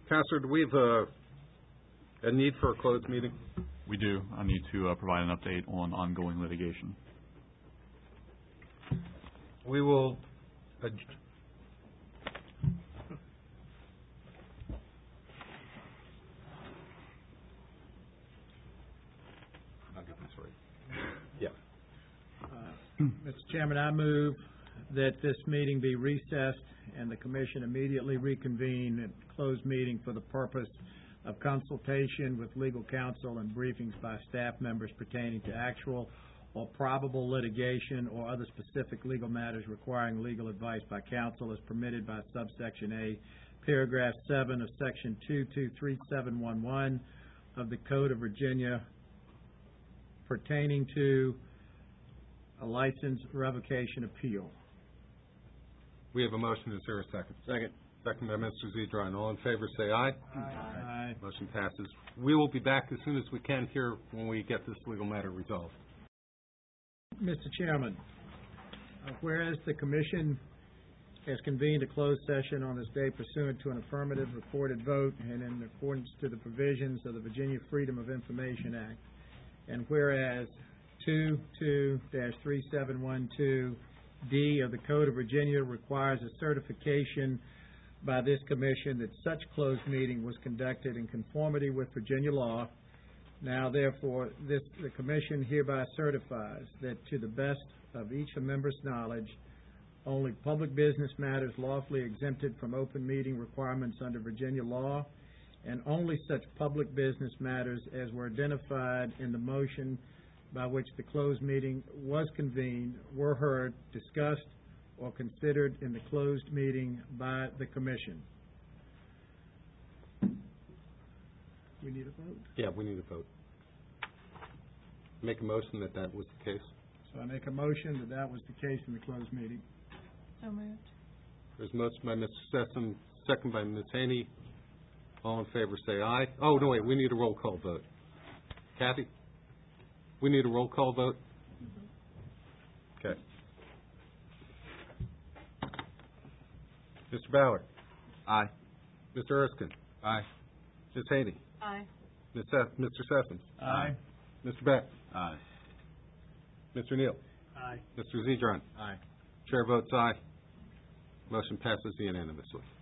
Counselor, do we have a need for a closed meeting? We do. I need to provide an update on ongoing litigation. We will I'll get this right. Yeah. Mr. Chairman, I move that this meeting be recessed and the commission immediately reconvene at closed meeting for the purpose of consultation with legal counsel and briefings by staff members pertaining to actual or probable litigation or other specific legal matters requiring legal advice by counsel as permitted by subsection A, paragraph 7 of section 223711 of the Code of Virginia pertaining to a license revocation appeal. We have a motion. Is there a second? Second. Second by Mr. Zedron. All in favor say aye. Aye. Motion passes. We will be back as soon as we can here when we get this legal matter resolved. Mr. Chairman, whereas the Commission has convened a closed session on this day pursuant to an affirmative recorded vote and in accordance to the provisions of the Virginia Freedom of Information Act, and whereas 22-3712D of the Code of Virginia requires a certification by this Commission that such closed meeting was conducted in conformity with Virginia law. Now, therefore, the Commission hereby certifies that to the best of each member's knowledge, only public business matters lawfully exempted from open meeting requirements under Virginia law, and only such public business matters as were identified in the motion by which the closed meeting was convened were heard, discussed, or considered in the closed meeting by the Commission. We need a vote? Yeah, we need a vote. Make a motion that that was the case. So I make a motion that that was the case in the closed meeting. So moved. There's a motion by Mr. Sessom, second by Ms. Haney. All in favor say aye. Oh, no, wait, we need a roll call vote. Kathy? We need a roll call vote? Okay. Mr. Ballard? Aye. Mr. Erskine? Aye. Ms. Haney? Aye. Mr. Sessoms? Aye. Mr. Beck? Aye. Mr. Neal? Aye. Mr. Zedron? Aye. Chair votes aye. Motion passes unanimously.